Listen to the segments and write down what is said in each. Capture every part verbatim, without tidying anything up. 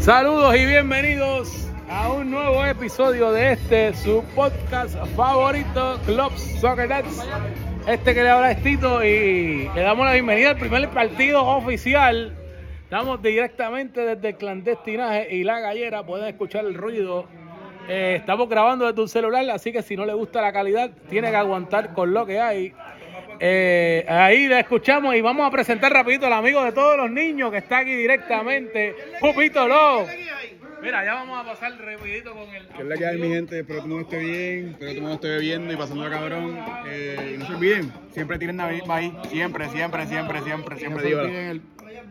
Saludos y bienvenidos a un nuevo episodio de este, su podcast favorito, Club Soccer Dads. Este que le habla es Tito y le damos la bienvenida al primer partido oficial. Estamos directamente desde el clandestinaje y la gallera, pueden escuchar el ruido. Eh, estamos grabando desde un celular, así que si no le gusta la calidad, tiene que aguantar con lo que hay. Eh, ahí le escuchamos y vamos a presentar rapidito al amigo de todos los niños que está aquí directamente, Pupito Love. Mira, ya vamos a pasar rapidito con el... ¿Qué es la que hay, mi gente? Espero que todo el mundo esté bien, espero que todo el mundo esté bebiendo y pasando cabrón. Eh, y no se olviden, siempre tiren Navidad ahí, siempre, siempre, siempre, siempre, siempre. Dígalo. El...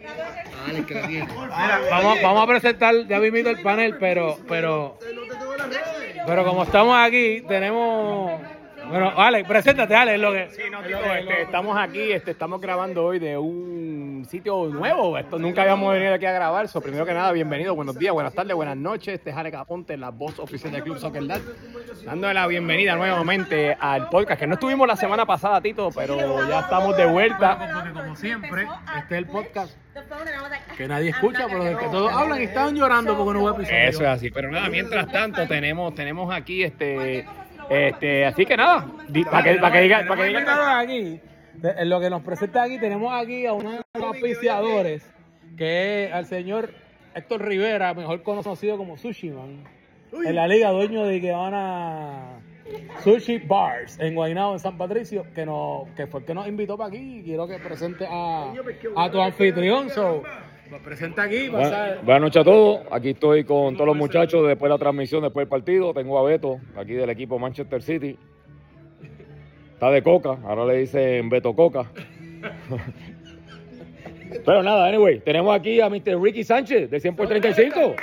Mira, vamos, vamos a presentar ya mismito el panel, pero, pero, pero como estamos aquí, tenemos... Bueno, Alex, preséntate, Alex, lo que... Sí, no, Tito, este, estamos aquí, este, estamos grabando hoy de un sitio nuevo. Esto nunca habíamos venido aquí a grabar. So, primero que nada, bienvenido, buenos días, buenas tardes, buenas noches. Este es Alex Aponte, la voz oficial del Club Soccer Dads, dándole la bienvenida nuevamente al podcast, que no estuvimos la semana pasada, Tito, pero ya estamos de vuelta. Porque como siempre, este es el podcast que nadie escucha, pero del que todos hablan y están llorando porque no hubo episodio. Eso es así, pero nada, mientras tanto tenemos, tenemos aquí este... Este, así que nada, para que, pa que digan, para que digan aquí, en lo que nos presenta aquí, tenemos aquí a uno de los auspiciadores, que es al señor Héctor Rivera, mejor conocido como Sushi Man, en la liga, dueño de Iguana Sushi Bars en Guaynabo, en San Patricio, que nos, que fue el que nos invitó para aquí, y quiero que presente a, a tu anfitrión. So, nos presenta aquí. Buenas, buenas noches a todos. Aquí estoy con todos los muchachos después de la transmisión, después del partido. Tengo a Beto, aquí del equipo Manchester City. Está de Coca, ahora le dicen Beto Coca. Pero nada, anyway, tenemos aquí a mister Ricky Sánchez de cien por treinta y cinco.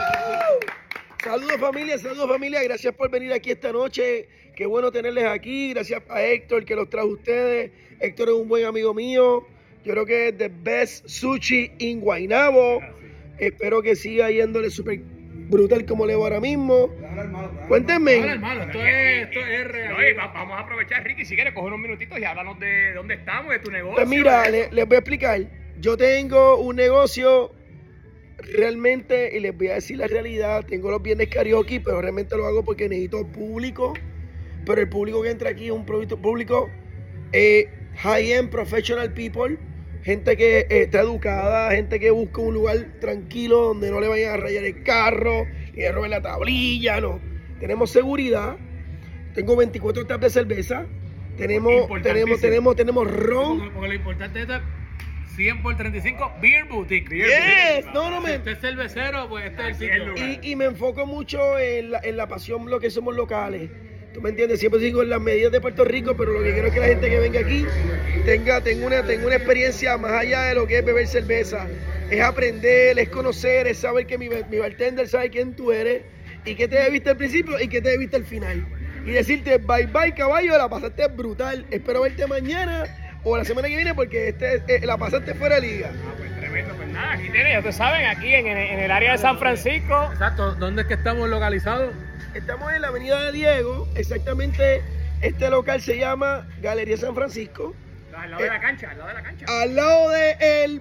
Saludos familia, saludos familia. Gracias por venir aquí esta noche. Qué bueno tenerles aquí. Gracias a Héctor que los trajo ustedes. Héctor es un buen amigo mío. Yo creo que es the best sushi in Guaynabo. Espero que siga yéndole súper brutal como le va ahora mismo. Cuéntenme. Hola, hermano, esto es, esto es real. Oye, vamos a aprovechar, Ricky, si quieres, coger unos minutitos y háblanos de dónde estamos, de tu negocio. Pues mira, les, les voy a explicar. Yo tengo un negocio realmente, y les voy a decir la realidad, tengo los viernes karaoke, pero realmente lo hago porque necesito público. Pero el público que entra aquí es un producto público eh, high-end professional people. Gente que eh, está educada, gente que busca un lugar tranquilo donde no le vayan a rayar el carro, ni le roben la tablilla, no. Tenemos seguridad, tengo veinticuatro taps de cerveza, tenemos, tenemos, tenemos, tenemos ron. Porque, porque lo importante es cien por treinta y cinco Beer Boutique. Beer Yes, Boutique. no, no me... Si usted es cervecero, pues este es el sitio. Y, y me enfoco mucho en la, en la pasión, lo que somos locales. ¿Tú me entiendes? Siempre digo en las medidas de Puerto Rico, pero lo que quiero es que la gente que venga aquí tenga, tenga, una, tenga una experiencia más allá de lo que es beber cerveza. Es aprender, es conocer, es saber que mi, mi bartender sabe quién tú eres y qué te bebiste al principio y qué te bebiste al final. Y decirte, bye bye caballo, la pasaste brutal. Espero verte mañana o la semana que viene porque este, eh, la pasaste fuera de liga. Ah, pues tremendo, pues nada, aquí tienen, ya ustedes saben, aquí en, en el área de San Francisco. Exacto, ¿dónde es que estamos localizados? Estamos en la avenida de Diego, exactamente, este local se llama Galería San Francisco. Al lado de la cancha, al lado de la cancha. Al lado del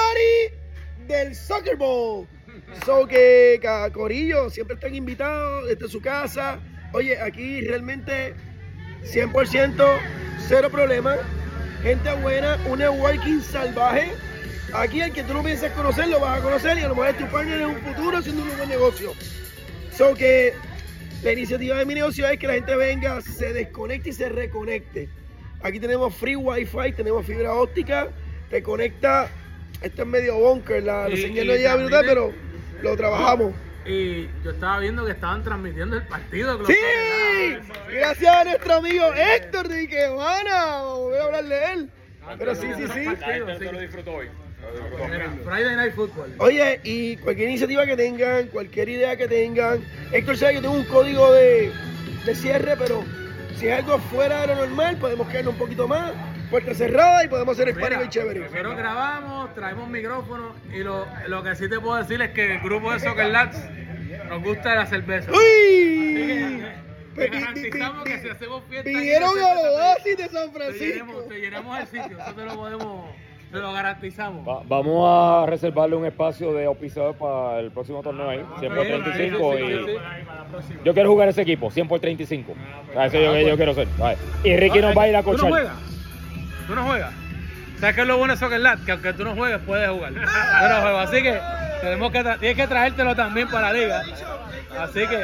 party del Soccer Bowl. So que, Corillo, siempre están invitados desde su casa. Oye, aquí realmente cien por ciento, cero problema. Gente buena, un networking salvaje. Aquí el que tú no piensas conocer, lo vas a conocer y a lo mejor es tu partner en un futuro haciendo un buen negocio. So que la iniciativa de mi negocio es que la gente venga, se desconecte y se reconecte. Aquí tenemos free wifi, tenemos fibra óptica, te conecta, esto es medio bunker, la, la señal no llega brutal, pero lo trabajamos. Y yo estaba viendo que estaban transmitiendo el partido. ¡Sí! Gracias a nuestro amigo Héctor de Iguana, voy a hablarle de él. Pero sí, sí, sí. Yo lo disfruto hoy. Friday Night Football. Oye, y cualquier iniciativa que tengan, cualquier idea que tengan, Héctor sabe que tengo un código de, de cierre, pero si es algo fuera de lo normal, podemos quedarnos un poquito más, puerta cerrada y podemos hacer el party muy chévere. Nosotros grabamos, traemos micrófonos y lo, lo que sí te puedo decir es que el grupo de Soccer Dads nos gusta la cerveza. ¡Uy! Te garantizamos que si hacemos fiesta Pidieron aquí, a los Oasis de San te Francisco. llenamos, te llenamos el sitio, eso te lo podemos... Te lo garantizamos. Va- vamos a reservarle un espacio de auspiciador para el próximo torneo ahí, cien por treinta y cinco. Sí, sí, sí, Y yo quiero jugar ese equipo, cien por treinta y cinco. A eso yo, yo quiero ser. Vale. Y Ricky nos va a ir a ¿Tú no cochar. juegas? ¿Tú no juegas? ¿Sabes qué es lo bueno de Soccer Lat? Que aunque tú no juegues, puedes jugar. Yo no juego, así que tenemos que tra- tienes que traértelo también para la liga. Así que,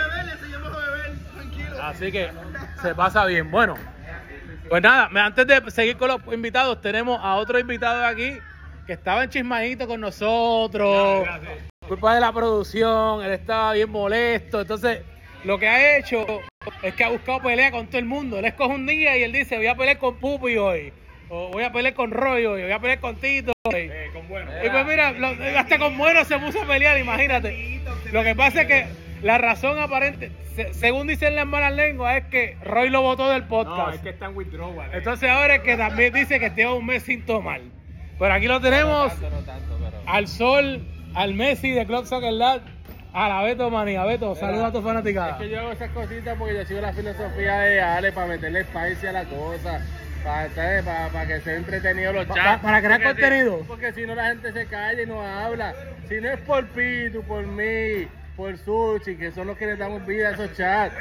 así que se pasa bien. Bueno, pues nada, me- antes de seguir con los invitados, tenemos a otro invitado aquí que estaba enchismadito con nosotros. Culpa de la producción, él estaba bien molesto. Entonces, lo que ha hecho es que ha buscado pelea con todo el mundo. Él escoge un día y él dice, voy a pelear con Pupi hoy. O voy a pelear con Roy hoy, voy a pelear con Tito hoy. Eh, con bueno. Y pues mira, lo- hasta con Bueno se puso a pelear, imagínate. Lo que pasa es que la razón aparente, se- según dicen las malas lenguas, es que Roy lo votó del No, podcast. es que está en withdrawal. eh. Entonces ahora es que también dice que lleva un mes sin tomar. Pero aquí lo tenemos al Sol, al Messi de Club Soccer Lat, a la Beto Manía. Beto, saluda a tu fanaticada. Es que yo hago esas cositas porque yo sigo la filosofía de Ale para meterle spicy a la cosa, para, ¿sabes? para, para que sea entretenido los Pa- chats. pa- para crear Porque si- contenido. porque si no la gente se calla y no habla. Si no es por Pitu, por mí, por Sushi, que son los que le damos vida a esos chats.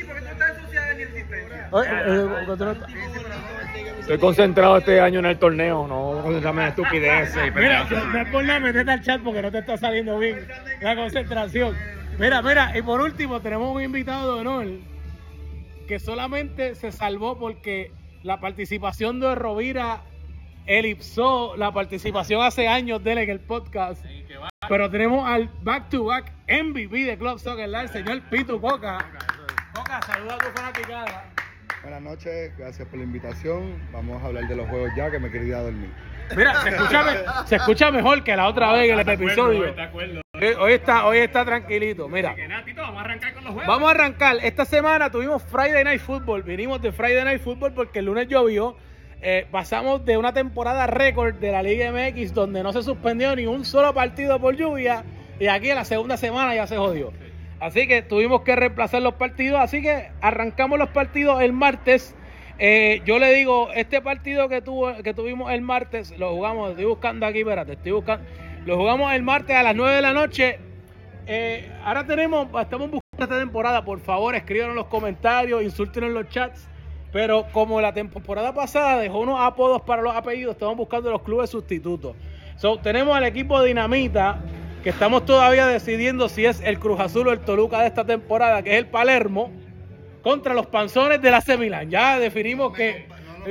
Oye, eh, porque tú no estás- Estoy concentrado este año en el torneo, no concentrarme en estupideces. y Mira, pendejadas. no es por nada, metete al chat porque no te está saliendo bien la concentración. Mira, mira, y por último tenemos un invitado de honor que solamente se salvó porque la participación de Rovira elipsó la participación hace años de él en el podcast. Pero tenemos al back to back M V P de Club Soccer Lat, el señor Pitu Coca. Coca, saluda a tu fanaticada. Buenas noches, gracias por la invitación. Vamos a hablar de los juegos ya, que me quería ir a dormir. Mira, se escucha, me- se escucha mejor que la otra vez en el episodio. Hoy, hoy está, hoy está tranquilito. Mira, Que nada, Tito, vamos a arrancar con los juegos. vamos a arrancar. Esta semana tuvimos Friday Night Football. Vinimos de Friday Night Football porque el lunes llovió. Eh, pasamos de una temporada récord de la Liga M X donde no se suspendió ni un solo partido por lluvia. Y aquí en la segunda semana ya se jodió. Así que tuvimos que reemplazar los partidos. Así que arrancamos los partidos el martes. Eh, yo le digo, este partido que, tuvo, que tuvimos el martes, lo jugamos, estoy buscando aquí, espérate, estoy buscando. Lo jugamos el martes a las nueve de la noche. Eh, ahora tenemos, estamos buscando esta temporada. Por favor, escriban en los comentarios, insulten en los chats. Pero como la temporada pasada dejó unos apodos para los apellidos, estamos buscando los clubes sustitutos. So, tenemos al equipo Dinamita, que estamos todavía decidiendo si es el Cruz Azul o el Toluca de esta temporada, que es el Palermo, contra los Panzones del A C Milán. Ya definimos que...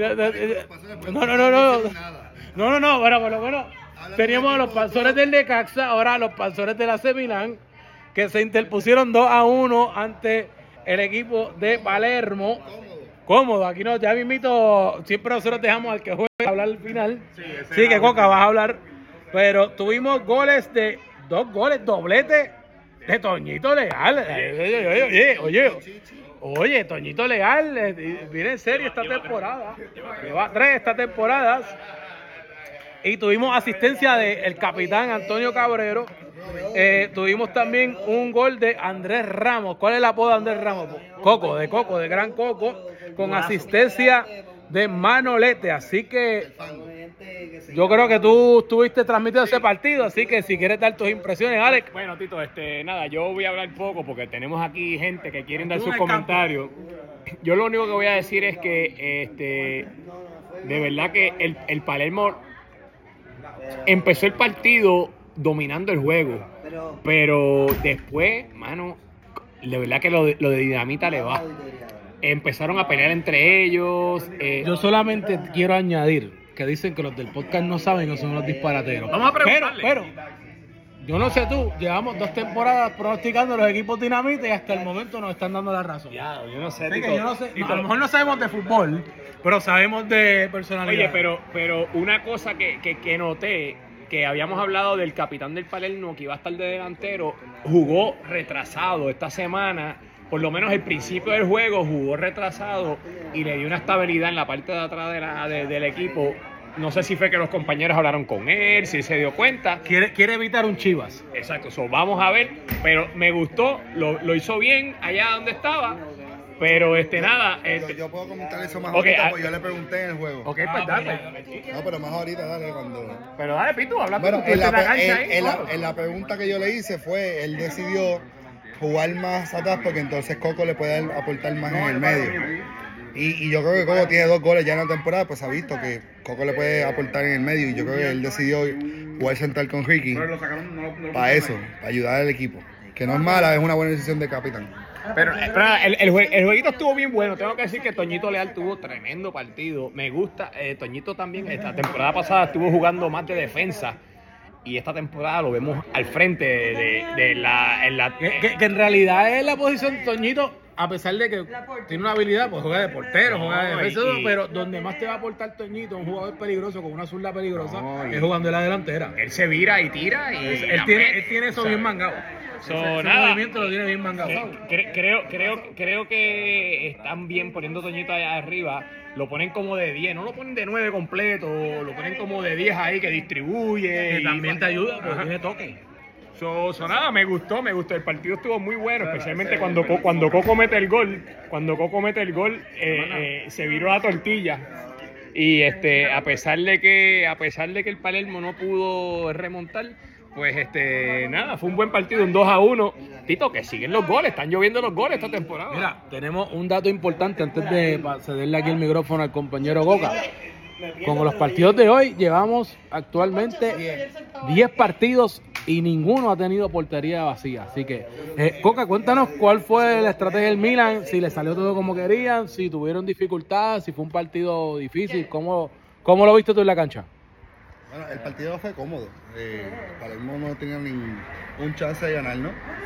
No, no, no, no. No, no, no, bueno, por lo menos teníamos a los Panzones del Necaxa, ahora a los Panzones del A C Milán, que se interpusieron dos a uno ante el equipo de Palermo. Cómodo, aquí no, ya mismito, siempre nosotros dejamos al que juegue hablar al final. Sí, que Coca vas a hablar. Pero tuvimos goles de, dos goles, doblete de Toñito Leal. Oye, oye, oye, oye, oye, Toñito Leal, eh, viene en serio esta temporada. Lleva tres estas temporadas. Y tuvimos asistencia del capitán Antonio Cabrero. Eh, tuvimos también un gol de Andrés Ramos. ¿Cuál es el apodo de Andrés Ramos? Coco, de Coco, de Gran Coco, con asistencia de Manolete. Así que yo creo que tú estuviste transmitiendo ese partido, así que si quieres dar tus impresiones, Alex. Bueno, Tito, este, nada, yo voy a hablar poco porque tenemos aquí gente que quieren dar Tú sus en el campo. comentarios. Yo lo único que voy a decir es que, este, de verdad que el, el Palermo empezó el partido dominando el juego, pero después, mano, de verdad que lo de, lo de Dinamita le va. Empezaron a pelear entre ellos. eh, Yo solamente quiero añadir que dicen que los del podcast no saben que son los disparateros. Vamos a Pero, preguntarle. pero, yo no sé tú, llevamos dos temporadas pronosticando los equipos Dinamita y hasta el momento nos están dando la razón. Ya, yo no sé, Así que Tito. yo no sé, no, Tito, a lo mejor no sabemos de fútbol, pero sabemos de personalidad. Oye, pero, pero una cosa que, que, que noté, que habíamos hablado del capitán del Palermo que iba a estar de delantero, jugó retrasado esta semana, por lo menos el principio del juego jugó retrasado y le dio una estabilidad en la parte de atrás de la, de- del equipo. No sé si fue que los compañeros hablaron con él, si se dio cuenta. quiere, quiere evitar un Chivas. Exacto, so, vamos a ver, pero me gustó, lo, lo hizo bien allá donde estaba Pero este nada. Yo, Este, yo puedo comentar eso más Ok, ahorita, ah, porque yo le pregunté en el juego. ok, pues dale. No, pero más ahorita, dale, cuando... Pero dale, Pitu, habla Bueno, tú, tú en la, estás en la pe- cancha en- ahí, en la- claro. en la pregunta que yo le hice fue, él decidió jugar más atrás porque entonces Coco le puede aportar más en el medio. Y, y yo creo que Coco tiene dos goles ya en la temporada, pues ha visto que Coco le puede aportar en el medio y yo creo que él decidió jugar central con Ricky para eso, para ayudar al equipo. Que no es mala, es una buena decisión de capitán. Pero, eh, pero el, el, jue- el jueguito estuvo bien bueno. Tengo que decir que Toñito Leal tuvo tremendo partido. Me gusta. Eh, Toñito también, esta temporada pasada estuvo jugando más de defensa. Y esta temporada lo vemos al frente de, de la, en la. Que, que- que en realidad es la posición Toñito, a pesar de que tiene una habilidad, pues juega de portero, juega de No, defensa, y- pero donde más te va a aportar Toñito, un jugador peligroso con una zurda peligrosa, No, y- es jugando en la delantera. Él se vira y tira y. Él la tiene, mete, él tiene eso ¿sabes? bien mangado. So, ese, ese nada. movimiento lo tiene bien mangado. Eh, cre- creo, creo, creo que están bien poniendo Toñito allá arriba. Lo ponen como de diez, no lo ponen de nueve completo, lo ponen como de diez ahí que distribuye. Que y también te ayuda, porque Ajá. tiene toque. So, so nada, me gustó, me gustó. El partido estuvo muy bueno, especialmente cuando, Co- cuando Coco mete el gol. Cuando Coco mete el gol, eh, eh, se viró la tortilla. Y este, a pesar de que, a pesar de que el Palermo no pudo remontar, pues este, nada, fue un buen partido, un dos a uno. Tito, que siguen los goles, están lloviendo los goles esta temporada. Mira, tenemos un dato importante antes de pa- cederle aquí el micrófono al compañero Coca. Con los partidos de hoy llevamos actualmente diez partidos y ninguno ha tenido portería vacía. Así que, eh, Coca, cuéntanos cuál fue la estrategia del Milan, si le salió todo como querían, si tuvieron dificultades, si fue un partido difícil, ¿cómo, cómo lo viste tú en la cancha? Bueno, el partido fue cómodo. Eh, Palermo no tenía ningún chance de ganar, ¿no?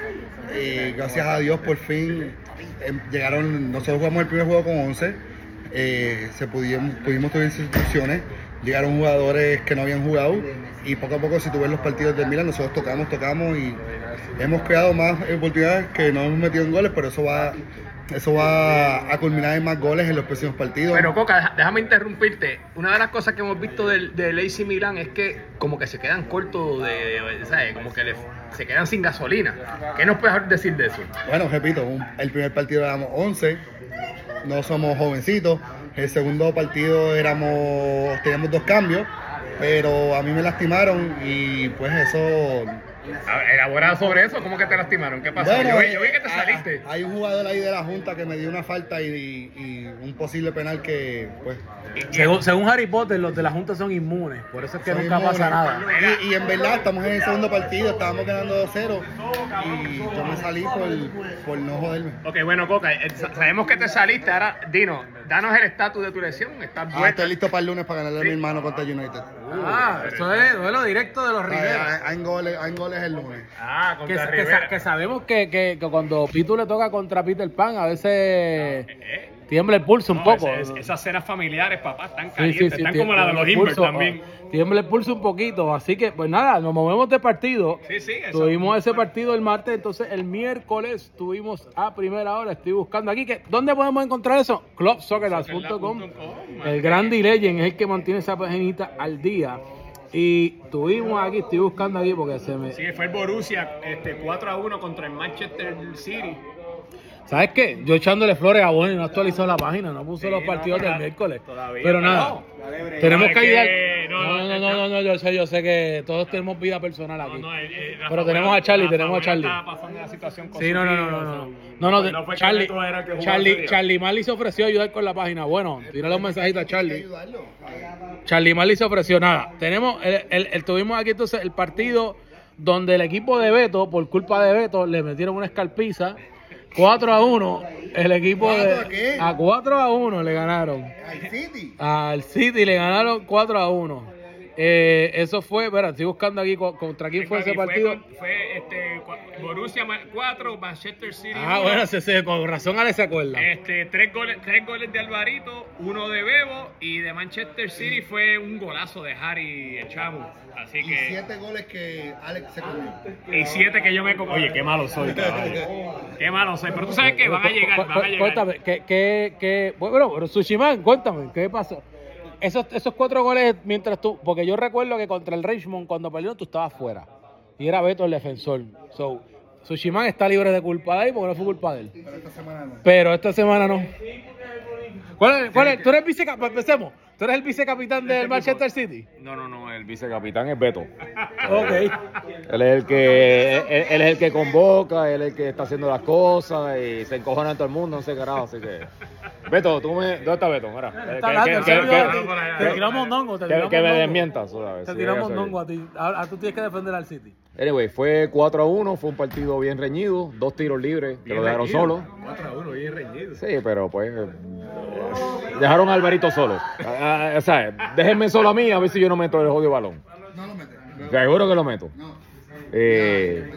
Eh, gracias a Dios, por fin eh, llegaron. Nosotros jugamos el primer juego con once. Eh, se pudimos, pudimos tener instrucciones. Llegaron jugadores que no habían jugado. Y poco a poco, si tú ves los partidos del Milan, nosotros tocamos, tocamos y hemos creado más oportunidades que no hemos metido en goles, pero eso va. Eso va a culminar en más goles en los próximos partidos. Pero Coca, deja- déjame interrumpirte. Una de las cosas que hemos visto del, del A C Milan es que como que se quedan cortos de, de- ¿sabes? Como que le- se quedan sin gasolina. ¿Qué nos puedes decir de eso? Bueno, repito, un- el primer partido éramos once, no somos jovencitos. El segundo partido éramos, teníamos dos cambios, pero a mí me lastimaron y pues eso... A ver, elabora sobre eso, ¿cómo que te lastimaron? ¿Qué pasó? Bueno, yo, vi- eh, yo vi que te ah, saliste. Hay un jugador ahí de la Junta que me dio una falta y, y un posible penal que pues... Según, según Harry Potter, los de la Junta son inmunes, por eso es que son nunca pasa inmunes. nada. Y, y en verdad estamos en el segundo partido, estábamos ganando dos cero y yo me salí por, por no joderme. Ok, bueno, Coca, eh, sa- sabemos que te saliste. Ahora, dinos, danos el estatus de tu lesión. ¿Estás Ah, bueno? estoy listo para el lunes para ganarle a mi hermano contra United. Ah, eso es duelo directo de los Hay, Rivera. hay- hay goles, hay goles el lunes. Ah, Que, contra que sa- Rivera. que sabemos que, que, que cuando Pitu le toca contra Peter Pan, a veces Eh, tiembla el pulso un no, poco. es- es- esas cenas familiares, papá, están Sí, calientes. sí, sí, están tie- como la de los tiembla el Inver pulso, también. ah, Tiembla el pulso un poquito. Así que, pues nada, nos movemos de partido. Sí, sí, eso. Tuvimos ese partido el martes, entonces el miércoles tuvimos a primera hora. Estoy buscando aquí. Que, ¿dónde podemos encontrar eso? club soccer las punto com. El Grande Legend es el que mantiene esa paginita al día. Y tuvimos aquí, estoy buscando aquí porque se me. Sí, fue el Borussia este, cuatro a uno contra el Manchester City. ¿Sabes qué? Yo echándole flores a Bonnie, no actualizó la página, no puso Sí, los no, partidos pero del miércoles. todavía, Pero pero nada, no. tenemos No, que es ayudar. que- No, no, no, no, no, no, no, yo sé, yo sé que todos tenemos vida personal aquí. No, no, eh, eh, Rafa Pero tenemos a Charlie, Rafa tenemos a Charlie. Estaba pasando una situación con Sí, su no, no, tío, no, no, no. so- No, no, no fue que Charlie, Neto era el que jugaba ese Charlie, día. Charlie Marley se ofreció a ayudar con la página. Bueno, tírale un mensajito a Charlie. Charlie Marley se ofreció. Nada, tenemos, el, el- el- tuvimos aquí entonces el partido donde el equipo de Beto, por culpa de Beto, le metieron una escarpiza. cuatro a uno, el equipo ¿Cuatro de... a qué? A cuatro a uno le ganaron. Al City. Al City le ganaron cuatro a uno. Eh, eso fue, espera, estoy buscando aquí co- contra quién fue ese Fue- partido. Fue, fue, este, cua- Borussia cuatro, Manchester City Ah, uno. bueno, se, se, con razón Ale se acuerda. Este, tres goles, tres goles de Alvarito, uno de Bebo y de Manchester City fue un golazo de Harry Chamu. Así Y que siete goles que Alex se comió. y siete que yo me com- Oye, qué malo soy, caballo. Qué malo soy, pero tú sabes que van a llegar, van a llegar. Cuéntame, ¿qué, qué, qué, bueno, pero Sushiman, cuéntame, ¿qué pasó? Esos, esos cuatro goles mientras tú, porque yo recuerdo que contra el Richmond, cuando perdieron, tú estabas fuera. Y era Beto el defensor. So, Sushiman está libre de culpa de ahí porque no fue culpa de él. Pero esta semana no. Pero esta semana no. ¿Cuál es? ¿Cuál es? ¿Tú eres vicecapitán? Empecemos. ¿Tú eres el vicecapitán del Manchester City? No, no, no, el vicecapitán es Beto. Ok. Él es el que, él, él es el que convoca, él es el que está haciendo las cosas y se encojona en todo el mundo, no sé carajo, así que... Beto, tú me... ¿Dónde está Beto? Mira, Está que- hablando, que- él que- se olvidó que- de ti. Te tiramos mondongo, te que, tiramos que me mondongo. desmientas, ¿sabes? Te Sí, tiramos eso mondongo es. a ti. Ahora tú tienes que defender al City. Anyway, fue cuatro a uno, fue un partido bien reñido, dos tiros libres, que lo dejaron solo. cuatro a uno, bien reñido. Sí, pero pues... eh, dejaron a Alvarito solo. Ah, ah, o sea, déjenme solo a mí a ver si yo no meto el jodido balón. No lo metes. Seguro que lo meto. No. Eh,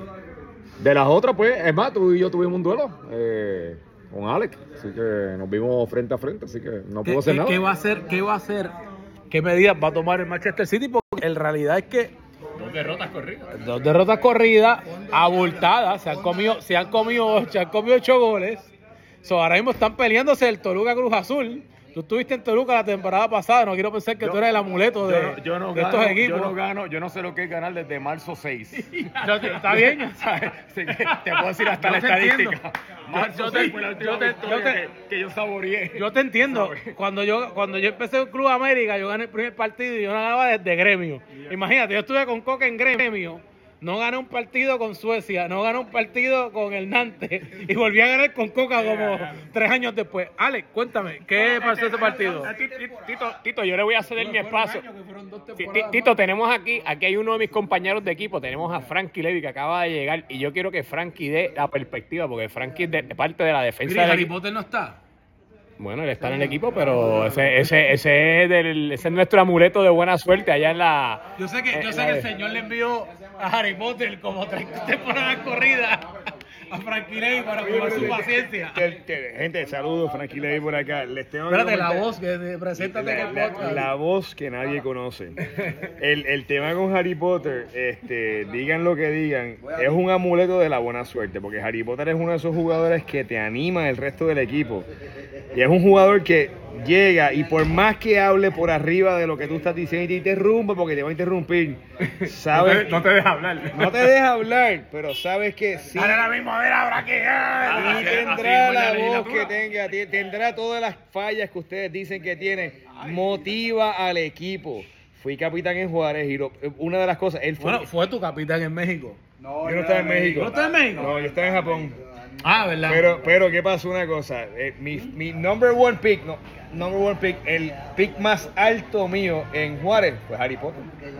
de las otras, pues, es más, tú y yo tuvimos un duelo eh, con Alex, así que nos vimos frente a frente, así que no ¿Qué, puedo hacer qué- nada. qué va a hacer? ¿Qué va a hacer? ¿Qué medidas va a tomar el Manchester City? Porque en realidad es que Dos derrotas corridas. dos derrotas corridas, abultadas, se han comido, se han comido, se han comido ocho goles. So, ahora mismo están peleándose el Toluca Cruz Azul. Tú estuviste en Toluca la temporada pasada, no quiero pensar que tú eres el amuleto de, Yo no, yo no de gano, estos equipos. Yo no gano, yo no sé lo que es ganar desde marzo seis. No, te- está bien. ¿Sabes? Así que te puedo decir hasta Yo la te estadística. entiendo. Marzo Yo te- seis fue la última yo te- victoria yo te- que, que yo saboreé. Yo te entiendo. Cuando yo cuando yo empecé en Club América, yo gané el primer partido y yo no ganaba desde gremio. Imagínate, yo estuve con Coca en gremio. No gané un partido con Suecia, no gané un partido con el Nantes y volví a ganar con Coca como tres años después. Alex, cuéntame, ¿qué pasó ese partido? Tito, Tito, yo le voy a ceder mi espacio. Ti- ti- Tito, tenemos aquí, aquí hay uno de mis compañeros de equipo, tenemos a Frankie Levy que acaba de llegar y yo quiero que Frankie dé la perspectiva porque Frankie es de, parte de la defensa Mira, del Harry equipo. Potter no está. Bueno, él está en el equipo, pero ese, ese, ese, es del- ese es nuestro amuleto de buena suerte allá en la... Yo sé que, yo Eh, sé la que el de- señor le envió a Harry Potter como tres temporadas corridas a Frankie Levy para probar su paciencia. Que- que- gente, saludos, Frankie Levy por acá. Les tengo que Espérate, la comentar- voz, que te- preséntate en la, el la- podcast. la voz que nadie conoce. El, el tema con Harry Potter, este, digan lo que digan, es un amuleto de la buena suerte, porque Harry Potter es uno de esos jugadores que te anima el resto del equipo. Y es un jugador que llega y por más que hable por arriba de lo que tú estás diciendo y te interrumpe porque te va a interrumpir, sabes, No te deja hablar. no te deja hablar, pero sabes que sí. Ahora mismo, a ver, habrá que... Y tendrá la voz que tenga, ti- tendrá todas las fallas que ustedes dicen que tiene, motiva al equipo. Fui capitán en Juárez y lo- una de las cosas, él fue. Bueno, fue tu capitán en México. yo no estaba en México. ¿No estás en México? No, yo estaba en Japón. Ah, ¿verdad? Pero, pero ¿qué pasó? Una cosa, eh, mi, mi number one pick, no, number one pick, el pick más alto mío en Juárez fue Harry Potter.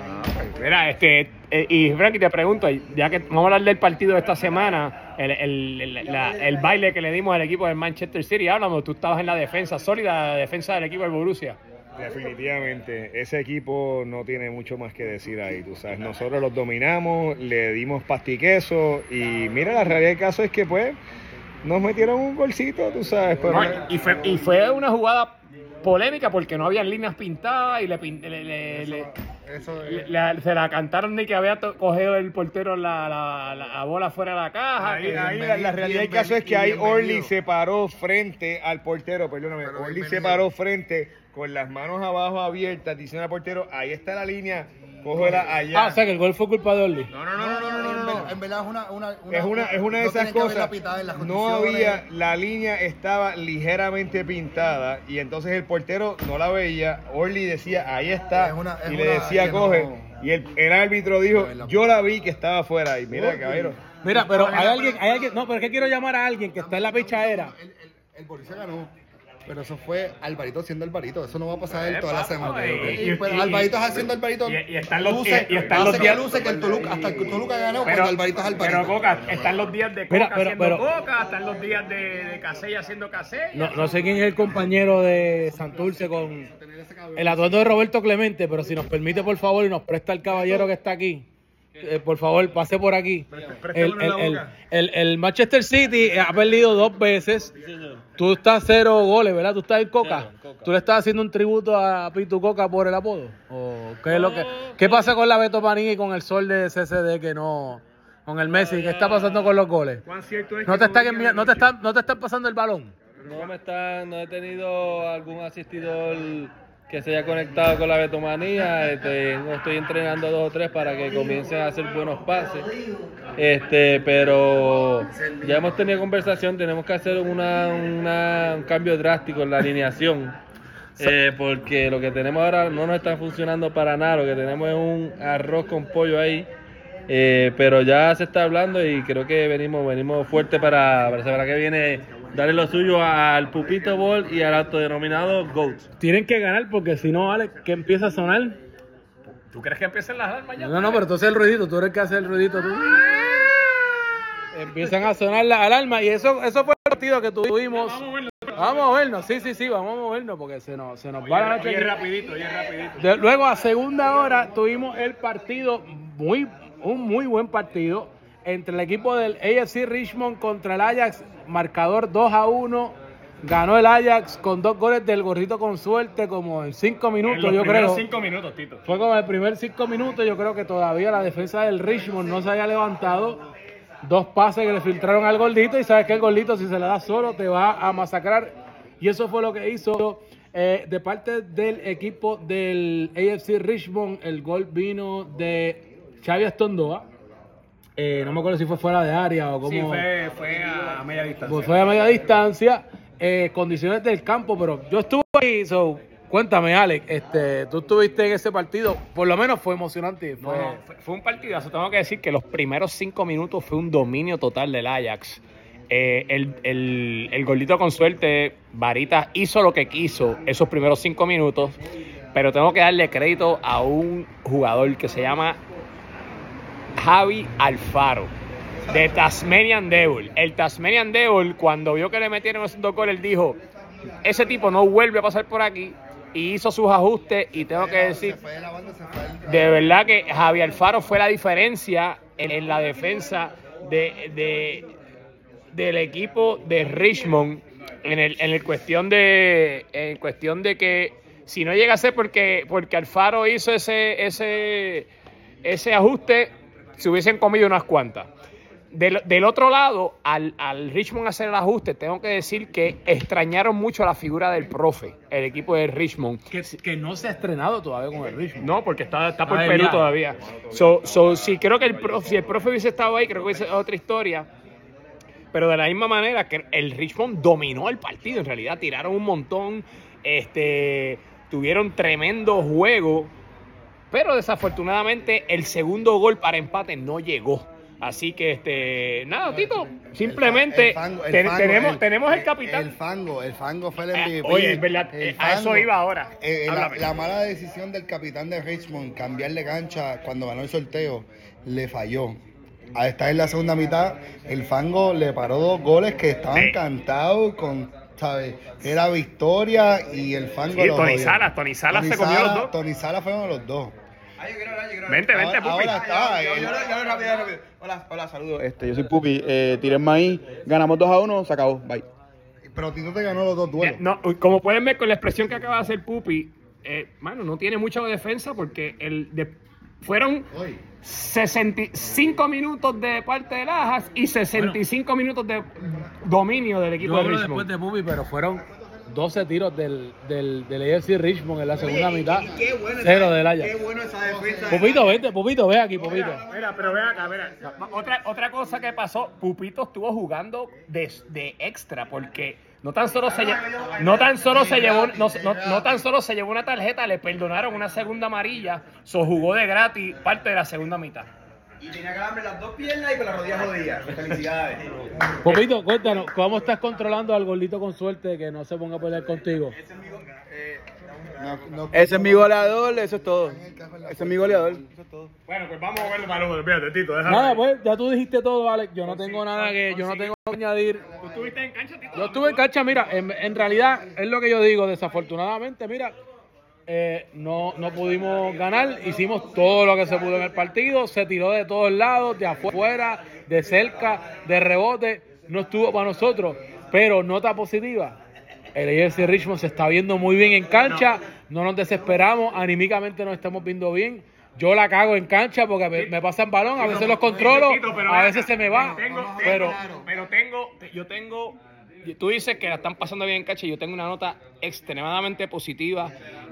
Mira, este, eh, y Frankie, te pregunto, ya que vamos a hablar del partido de esta semana, el, el, el, la- el baile que le dimos al equipo del Manchester City, háblame, tú estabas en la defensa, sólida la defensa del equipo del Borussia. Definitivamente, ese equipo no tiene mucho más que decir ahí, tú sabes, nosotros los dominamos, le dimos pastiqueso y mira, la realidad del caso es que pues nos metieron un golcito, tú sabes, pero... No, y, fue, y fue una jugada polémica porque no habían líneas pintadas y le, pin- le- le- le- Eso le- es. le- se la cantaron de que había to- cogido el portero la, la, la- la bola fuera de la caja. Ahí, que- ahí la, la realidad del caso es que ahí Orly se paró frente al portero, perdóname, Pero Orly se bienvenido. paró frente con las manos abajo abiertas, diciendo al portero, ahí está la línea, cógela allá. Ah, o sea que el gol fue culpa de Orly. No, no, no, no, no, no, no, no. En verdad es una, una, Es una, es una de no esas tiene que haberla cosas. pitada en las No condiciones. había, la línea estaba ligeramente pintada y entonces el portero no la veía. Orly decía, ahí está, Es una- es y le una decía, que coge. no- Y el, el árbitro dijo, De verdad. yo la vi que estaba afuera. Y mira, caballero. Mira, pero hay alguien, hay alguien, no, pero es que quiero llamar a alguien que está en la pichadera. El, el, el Borussia ganó. Pero eso fue Alvarito siendo Alvarito. Eso no va a pasar él toda la papo, semana. y- Y, pues, y- Alvarito es haciendo Alvarito. y- y están los- luce, y- y están los hace que días- luce que el Toluca, hasta el Toluca ganó cuando Alvarito es Alvarito. Pero Coca, están los días de Coca Mira, pero- haciendo pero- Coca, están los días de, de Casella haciendo Casella. No, no sé quién es el compañero de Santurce con el atuendo de Roberto Clemente, pero si nos permite, por favor, y nos presta el caballero que está aquí. Eh, por favor, pase por aquí. El, el, el, el, el Manchester City ha perdido dos veces. Tú estás cero goles, ¿verdad? Tú estás en Coca. ¿Tú le estás haciendo un tributo a Pitu Coca por el apodo? ¿O qué es lo que qué pasa con la Beto Marín y con el Sol de C C D que no, con el Messi? ¿Qué está pasando con los goles? ¿Cuán cierto es No que te están Toluca envi- no te están no te están pasando el balón. No me están, no he tenido algún asistidor que se haya conectado con la betomanía. Este, estoy entrenando a dos o tres para que comiencen a hacer buenos pases. Este, pero ya hemos tenido conversación, tenemos que hacer una, una, un cambio drástico en la alineación. Eh, porque lo que tenemos ahora no nos está funcionando para nada. Lo que tenemos es un arroz con pollo ahí. Eh, pero ya se está hablando y creo que venimos venimos fuerte para, para la semana que viene darle lo suyo al Pupito Ball y al autodenominado GOAT. Tienen que ganar porque si no, Alex, ¿qué empieza a sonar? ¿Tú crees que empiecen las alarmas ya? No, no, pero entonces el ruidito, tú eres el que hace el ruidito. Tú. Empiezan a sonar las alarmas y eso, eso fue el partido que tuvimos. Vamos a movernos, vamos a movernos, sí, sí, sí, vamos a movernos porque se nos, se nos Oye, va la noche. oye, rapidito, oye, rapidito. De- luego a segunda hora tuvimos el partido, muy, un muy buen partido entre el equipo del A F C Richmond contra el Ajax, marcador dos a uno. Ganó el Ajax con dos goles del Gorrito con suerte, como en cinco minutos, En los yo primeros creo. cinco minutos, Tito. Fue como el primer cinco minutos, yo creo que todavía la defensa del Richmond no se había levantado. Dos pases que le filtraron al Gordito y sabes que el Gordito si se le da solo te va a masacrar. Y eso fue lo que hizo eh, de parte del equipo del A F C Richmond. El gol vino de Xavi Astondoa. Eh, no me acuerdo si fue fuera de área o cómo. Sí, fue, fue a media distancia. Pues fue a media distancia. Eh, condiciones del campo, pero yo estuve ahí. So, cuéntame, Alex, este, tú estuviste en ese partido. Por lo menos fue emocionante. Fue, No, no, fue, fue un partidazo. Tengo que decir que los primeros cinco minutos fue un dominio total del Ajax. Eh, el, el, el gordito con suerte, Varitas hizo lo que quiso esos primeros cinco minutos, pero tengo que darle crédito a un jugador que se llama Javi Alfaro, de Tasmanian Devil. El Tasmanian Devil, cuando vio que le metieron esos dos goles, él dijo, ese tipo no vuelve a pasar por aquí, y hizo sus ajustes, y tengo que decir, de verdad que Javi Alfaro fue la diferencia en, en la defensa de, de, del equipo de Richmond, en el, en el cuestión de en cuestión de que si no llega a ser porque, porque Alfaro hizo ese, ese, ese ajuste, se hubiesen comido unas cuantas. Del, del otro lado, al, al Richmond hacer el ajuste, tengo que decir que extrañaron mucho la figura del profe, el equipo de Richmond. que, que no se ha estrenado todavía con el Richmond. No, porque está, está por Ah, Perú ya. todavía. So, so, sí, creo que el profe, si el profe hubiese estado ahí, creo que hubiese otra historia. Pero de la misma manera que el Richmond dominó el partido, en realidad tiraron un montón, este, tuvieron tremendo juego, pero desafortunadamente el segundo gol para empate no llegó. Así que, este, nada, Tito, simplemente El fango- el ten- fango, tenemos, el- tenemos el El capitán. fango, el fango fue el Eh, M V P. oye, es verdad, El eh, a eso fango. iba ahora. Eh, la, Háblame. la mala decisión del capitán de Richmond, cambiarle cancha cuando ganó el sorteo, le falló. A estar en la segunda mitad, el fango le paró dos goles que estaban Sí. cantados con, ¿sabes? Era victoria y el fango Sí, lo Tony jodió. Salas, Tony Salas Tony se comió Salas- los dos. Tony Salas fue uno de los dos. Vente, vente, Ahora, Pupi. ahora está. Yo, el- yo, yo, yo, rápido, rápido. Hola, hola, saludos. Este, yo soy Pupi. Eh, tiré el maíz, ganamos dos a uno, se acabó. Bye. Pero Tito te ganó los dos duelos. No, como pueden ver con la expresión que acaba de hacer Pupi, eh, mano, no tiene mucha defensa porque el de, fueron Hoy. sesenta y cinco minutos de parte de Lajas y sesenta y cinco minutos de dominio del equipo Yo de hablo después Richmond. de Pupi, pero fueron doce tiros del, del, del A F C Richmond en la segunda mitad. Cero del Ajax. Qué bueno esa defensa. Pupito, vente, Pupito, ve aquí, Pupito. Mira, mira, pero ve acá, mira. Otra, otra cosa que pasó, Pupito estuvo jugando de, de extra porque no tan solo se lle- no tan solo se llevó no, no, no tan solo se llevó una tarjeta, le perdonaron una segunda amarilla, so jugó de gratis parte de la segunda mitad. Y tenía calambre en las dos piernas y con las rodillas jodidas. Felicidades. Pupito, cuéntanos, ¿cómo estás controlando al gordito con suerte que no se ponga a pelear contigo? No, no- Ese es mi goleador, eso es todo. Ese es mi goleador. Eso es todo. Bueno, pues vamos a ver el balón, fíjate, Tito, déjame. Nada, pues ya tú dijiste todo, Alex. Yo no tengo nada que, yo no tengo que añadir. ¿Tú estuviste en cancha, Tito? Yo estuve en cancha, mira, en, en realidad es lo que yo digo, desafortunadamente, mira, eh, no, no pudimos ganar, hicimos todo lo que se pudo en el partido, se tiró de todos lados, de afuera, de cerca, de rebote, no estuvo para nosotros, pero nota positiva, el A F C Richmond se está viendo muy bien en cancha, no nos desesperamos, anímicamente nos estamos viendo bien. Yo la cago en cancha porque me, me pasan balón, a veces los controlo, Tito, pero a ven veces acá, se me va, tengo- pero... tengo- pero tengo, yo tengo, tú dices que la están pasando bien en cancha, yo tengo una nota extremadamente positiva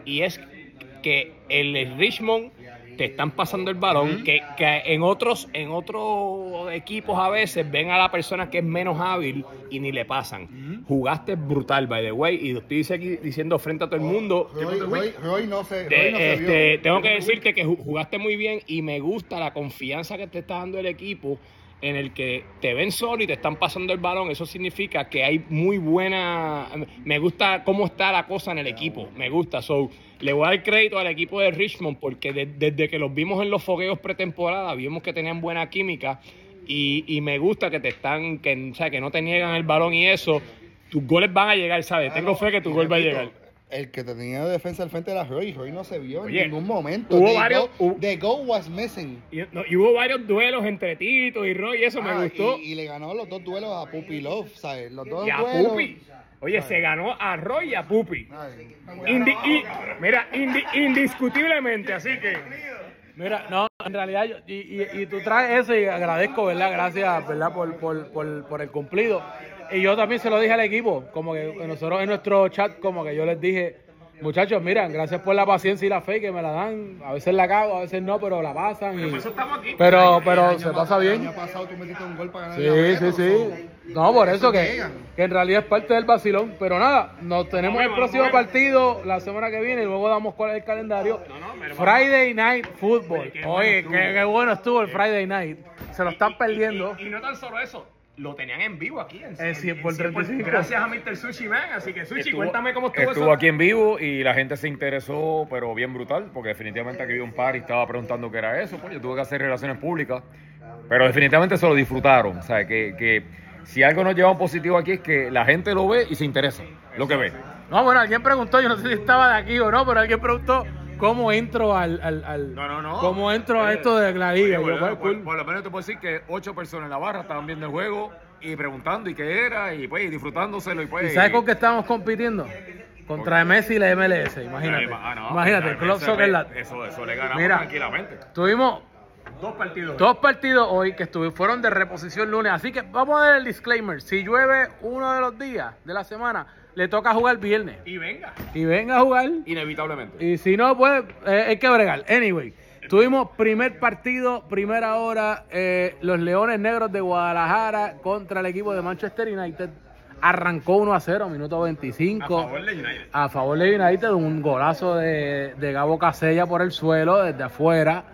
y es que el Richmond te están pasando el balón, uh-huh. que, que en otros en otros equipos a veces ven a la persona que es menos hábil y ni le pasan. Uh-huh. Jugaste brutal, by the way, y lo estoy diciendo frente a todo el mundo. Oh, Roy, Roy, Roy no se, de, Roy no se este, vio. Tengo que decirte que jugaste muy bien y me gusta la confianza que te está dando el equipo en el que te ven solo y te están pasando el balón. Eso significa que hay muy buena... Me gusta cómo está la cosa en el equipo, me gusta. So, le voy a dar crédito al equipo de Richmond porque de, desde que los vimos en los fogueos pretemporada vimos que tenían buena química y, y me gusta que te están, que, o sea, que no te niegan el balón y eso. Tus goles van a llegar, ¿sabes? Tengo fe que tu gol va a llegar. El que tenía de defensa al frente era Roy. Roy no se vio Oye, en ningún momento. Hubo the, varios, go, hubo, the go was missing. Y, no, y hubo varios duelos entre Tito y Roy, y eso ah, me gustó. Y, y le ganó los dos duelos a Pupi Love, ¿sabes? Los dos y a duelos. Pupi. Oye, se ganó a Roy y a Pupi. Indi y, mira, indi indiscutiblemente, así que... Mira, no, en realidad, yo, y, y, y tú traes eso y agradezco, ¿verdad? Gracias, ¿verdad? Por, por, por, por el cumplido. Y yo también se lo dije al equipo, como que nosotros en nuestro chat, como que yo les dije, muchachos, miren, gracias por la paciencia y la fe que me la dan. A veces la cago, a veces no, pero la pasan. Y, pero pero se pasa bien. El año pasado tú metiste un gol para ganar. Sí, sí, sí. No, por eso que, que en realidad es parte del vacilón. Pero nada, nos tenemos el próximo partido la semana que viene y luego damos cuál es el calendario. Friday Night Football. Oye, qué, qué bueno estuvo el Friday Night. Se lo están perdiendo. Y, y, y no tan solo eso. Lo tenían en vivo aquí en, en cien por treinta y cinco. Gracias a mister Sushi Man. Así que Sushi, estuvo, cuéntame cómo estuvo Estuvo eso. aquí en vivo y la gente se interesó, pero bien brutal, porque definitivamente aquí había un par y estaba preguntando qué era eso. Pues yo tuve que hacer relaciones públicas, pero definitivamente se lo disfrutaron. O sea, que, que si algo nos lleva un positivo aquí es que la gente lo ve y se interesa, lo que ve. No, bueno, alguien preguntó, yo no sé si estaba de aquí o no, pero alguien preguntó cómo entro al, al, al no, no, no. cómo entro a esto de la liga. Oye, yo, bueno, pues, por, por lo menos te puedo decir que ocho personas en la barra estaban viendo el juego y preguntando y qué era y pues disfrutándoselo y pues. ¿Y sabes con qué estábamos compitiendo? Contra Messi y la M L S, imagínate. Ah, no, imagínate, el Club Soccer Lat. Eso, eso le ganamos Mira, tranquilamente. Tuvimos dos partidos. Dos partidos hoy que estuvieron, fueron de reposición lunes. Así que vamos a ver el disclaimer. Si llueve uno de los días de la semana, le toca jugar viernes. Y venga. Y venga a jugar. Inevitablemente. Y si no, pues eh, hay que bregar. Anyway, tuvimos primer partido, primera hora, eh, los Leones Negros de Guadalajara contra el equipo de Manchester United. Arrancó uno a cero, minuto veinticinco. A favor de United. A favor de United, un golazo de, de Gabo Casella por el suelo, desde afuera.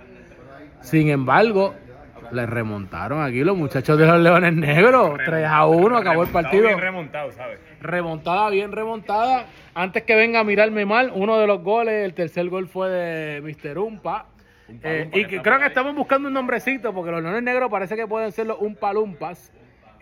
Sin embargo, le remontaron aquí los muchachos de los Leones Negros. tres a uno, acabó el partido. Bien remontado, ¿sabes? Remontada, bien remontada. Antes que venga a mirarme mal, uno de los goles, el tercer gol fue de mister Umpa. Umpa, eh, Umpa y que creo que estamos buscando un nombrecito, porque los Leones Negros parece que pueden ser los Umpalumpas.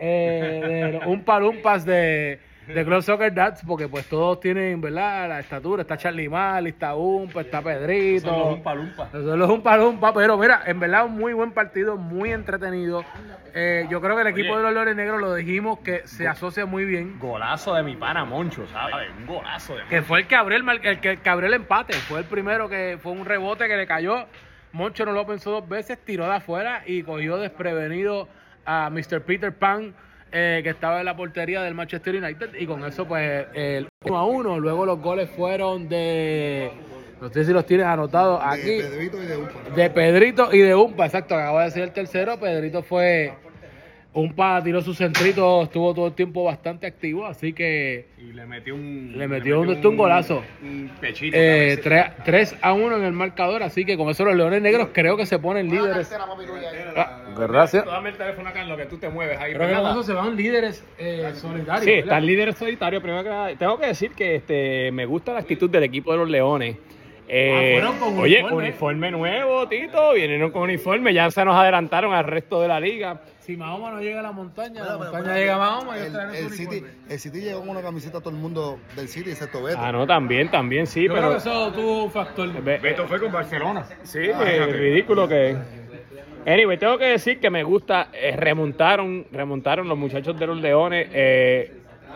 Eh, los Umpalumpas de, de Club Soccer Dads, porque pues todos tienen, ¿verdad? La estatura. Está Charlie Mal, está Umpa, está Pedrito. Son los Umpalumpas. Son los Umpalumpas, pero mira, en verdad un muy buen partido, muy entretenido. Eh, yo creo que el equipo Oye, de los Leones Negros lo dijimos que se asocia muy bien. Golazo de mi pana Moncho, ¿sabes? Un golazo de Moncho. Que fue el que abrió el, mal, el, que, el que abrió el empate. Fue el primero que fue un rebote que le cayó. Moncho no lo pensó dos veces, tiró de afuera y cogió desprevenido a mister Peter Pan, eh, que estaba en la portería del Manchester United. Y con eso, pues, el uno a uno. Luego los goles fueron de... No sé si los tienes anotados aquí. De Pedrito y de Umpa. De Pedrito y de Umpa, exacto. Acabo de decir el tercero. Pedrito fue... Umpa tiró su centrito, estuvo todo el tiempo bastante activo, así que... Y le metió un... Le metió, le metió un, un golazo. Un pechito. Eh, tres a uno en el marcador, así que con eso los Leones Negros creo que se ponen líderes. Ah, gracias. Dame el teléfono acá en lo que tú te mueves ahí. Creo que con eso se van líderes eh, solidarios. Sí, están líderes solitarios. Primero que nada, tengo que decir que este me gusta la actitud del equipo de los Leones. Eh, ah, con oye, uniforme. uniforme nuevo, Tito. Vinieron con uniforme, ya se nos adelantaron al resto de la liga. Si Mahoma no llega a la montaña, bueno, la montaña bueno, llega a Mahoma y el, el, City, el City llegó con una camiseta a todo el mundo del City, excepto Beto. Ah, no, también, también, sí. Yo pero creo que eso tuvo un factor. Be Beto fue con Barcelona. Sí, ah, eh, ridículo que... Anyway, tengo que decir que me gusta, eh, remontaron, remontaron los muchachos de los Leones. Eh,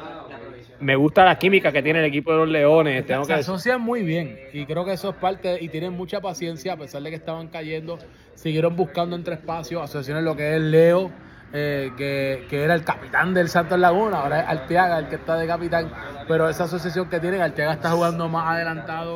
me gusta la química que tiene el equipo de los Leones. Tengo se que asocian muy bien y creo que eso es parte, y tienen mucha paciencia a pesar de que estaban cayendo. Siguieron buscando entre espacios, asociaciones lo que es Leo, eh, que, que era el capitán del Santos Laguna, ahora es Arteaga el que está de capitán, pero esa asociación que tienen, Arteaga está jugando más adelantado.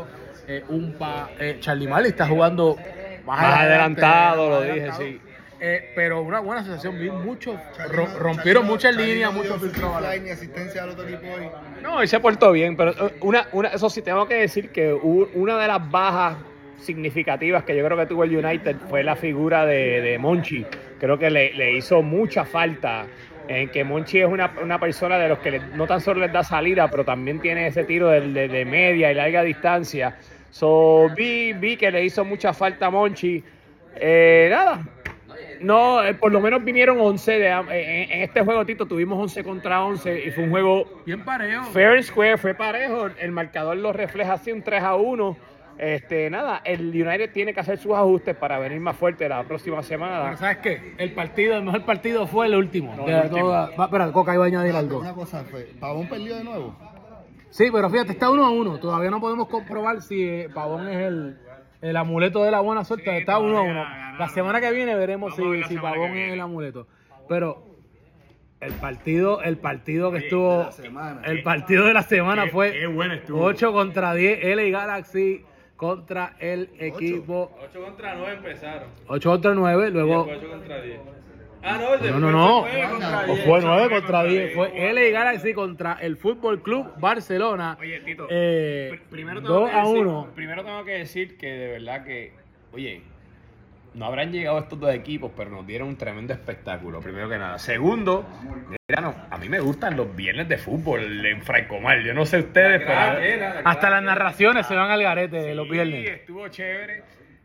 eh, Umpa, eh, Charlie Marley está jugando más, Más adelantado, lo más dije, adelantado. sí. Eh, pero una buena sensación, vi muchos, Charlie ro- no- rompieron Charlie no- muchas Charlie líneas, no dio muchos free filtros. fly ni asistencia al otro equipo hoy. No, él se portó bien, pero eh, una, una, eso sí, tengo que decir que u- una de las bajas significativas que yo creo que tuvo el United fue la figura de, de Monchi. Creo que le, le hizo mucha falta, en que Monchi es una, una persona de los que le- no tan solo les da salida, pero también tiene ese tiro de, de- de media y larga distancia. So, vi, vi que le hizo mucha falta a Monchi. Eh, nada, no, eh, por lo menos vinieron once. De, en, en este juego, Tito, tuvimos once contra once y fue un juego Bien parejo. fair and square, fue parejo. El marcador lo refleja así, un tres a uno. Este, nada, el United tiene que hacer sus ajustes para venir más fuerte la próxima semana. Pero ¿sabes qué? El partido, el mejor partido fue el último. No, de el último. toda- va, espera, Coca iba a añadir Una, algo. una cosa fue, Pavón perdió de nuevo. Sí, pero fíjate, está uno a uno. Todavía no podemos comprobar si eh, Pavón es el, el amuleto de la buena suerte. Sí, está uno a uno. todavía ganaron. La semana que viene veremos Vamos a ver si, la si semana Pavón que es viene. el amuleto. Pero el partido, el partido que estuvo, el partido de la semana Qué- fue qué bueno estuvo. ocho contra diez, L A Galaxy contra el equipo ocho contra nueve empezaron. ocho contra nueve, Y luego después ocho contra diez. Ah, no, el no, después no, no, fue nueve contra o diez. fue nueve contra diez, fue L A Galaxy contra el Fútbol Club Barcelona. Oye, Tito, eh, pr- primero tengo dos que a decir- uno. Primero tengo que decir que de verdad que, oye, no habrán llegado estos dos equipos, pero nos dieron un tremendo espectáculo, primero que nada. Segundo, mira, no, a mí me gustan los viernes de fútbol en Francomar. Yo no sé ustedes, pero Hasta las narraciones se van al garete los sí, viernes. estuvo chévere.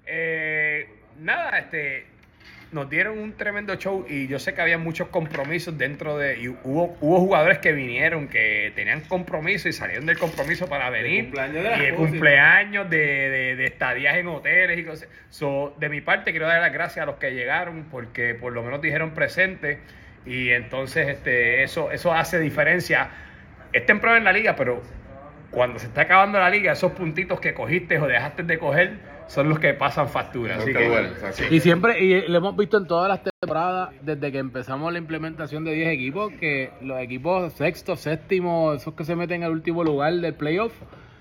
Eh, nada, este, nos dieron un tremendo show y yo sé que había muchos compromisos dentro de... Y hubo, hubo jugadores que vinieron, que tenían compromiso y salieron del compromiso para venir. cumpleaños de la y de esposa. cumpleaños, de, de, de estadías en hoteles y cosas. So, de mi parte quiero dar las gracias a los que llegaron porque por lo menos dijeron presente y entonces este, eso, eso hace diferencia. Es temprano en la liga, pero cuando se está acabando la liga, esos puntitos que cogiste o dejaste de coger son los que pasan factura. Así que, sí. Y siempre, y lo hemos visto en todas las temporadas, desde que empezamos la implementación de diez equipos, que los equipos sexto, séptimo, esos que se meten al último lugar del playoff,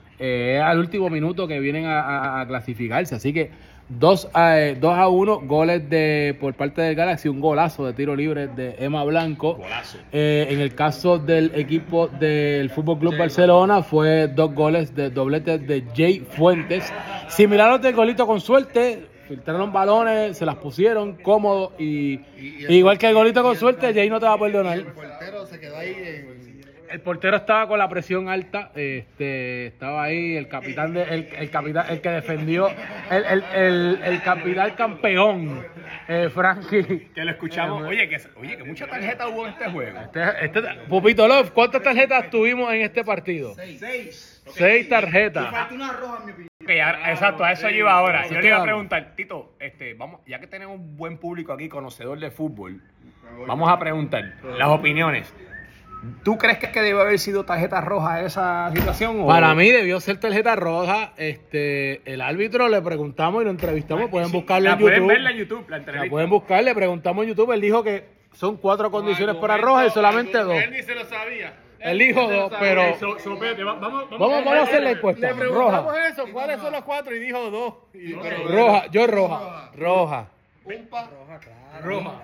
eh, al último minuto que vienen a, a- a clasificarse. Así que dos a uno, goles de por parte del Galaxy, un golazo de tiro libre de Emma Blanco. Golazo. Eh, en el caso del equipo del Fútbol Club Barcelona, fue dos goles de doblete de Jay Fuentes. Similar a los del golito con suerte, filtraron balones, se las pusieron cómodos y, Y- y- igual que el golito con y el- suerte, Jay no te va a y perdonar. el portero se quedó ahí en- El portero estaba con la presión alta, este, estaba ahí el capitán, de, el, el capitán, el que defendió, el, el, el, el capitán campeón, eh, Frankie. Que lo escuchamos. Oye, que, oye, que mucha tarjeta hubo en este juego. Este, este, Pupito Love, ¿cuántas tarjetas tuvimos en este partido? Seis. Seis tarjetas. una roja, en mi opinión. Ok, ahora- exacto, a eso yo iba ahora. Yo ¿Qué le iba a vamos? preguntar, Tito, este, vamos, ya que tenemos un buen público aquí, conocedor de fútbol, vamos a preguntar las opiniones. ¿Tú crees que, es que debe haber sido tarjeta roja esa situación? O... Para mí debió ser tarjeta roja. Este, el árbitro le preguntamos y lo entrevistamos. Pueden Sí, buscarlo la en YouTube. pueden verla en YouTube, la La entrevista. pueden buscar, le preguntamos en YouTube. Él dijo que son cuatro condiciones para roja y solamente dos. Él ni se lo sabía. Él dijo dos, pero So- so, espérate, va- vamos, vamos, vamos, vamos a hacer la encuesta. Le preguntamos Roja, eso, ¿cuáles son los cuatro? Y dijo dos. Y- roja, yo roja, roja, Umpa. roja.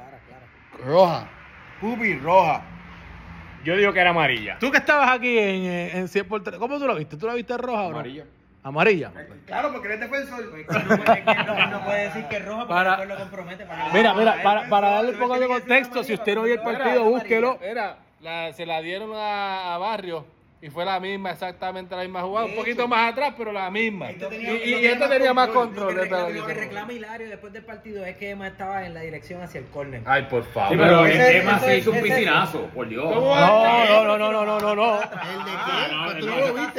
Roja. Pupi, roja. Yo digo que era amarilla. Tú que estabas aquí en, eh, en cien por tres, ¿cómo tú lo viste? ¿Tú la viste roja o no? Amarilla. Amarilla. Claro, porque eres defensor. No, no puede decir que es roja porque Para- después lo compromete. Para Mira, mira, para, para darle un poco de contexto, si usted no vio el partido, búsquelo. Era, la- se la dieron a, a Barrio y fue la misma, exactamente la misma jugada. Un poquito más atrás, pero la misma. Y, y, y este tenía más control. Lo que, esta- reclama, lo que reclama Hilario después del partido es que Emma estaba en la dirección hacia el córner. Ay, por favor. Sí, pero el ese- tema ese- se hizo un ese- piscinazo, por Dios. ¿Cómo va? No, no, no, no, no, no, no. ¿El de qué? Pues tú no lo viste.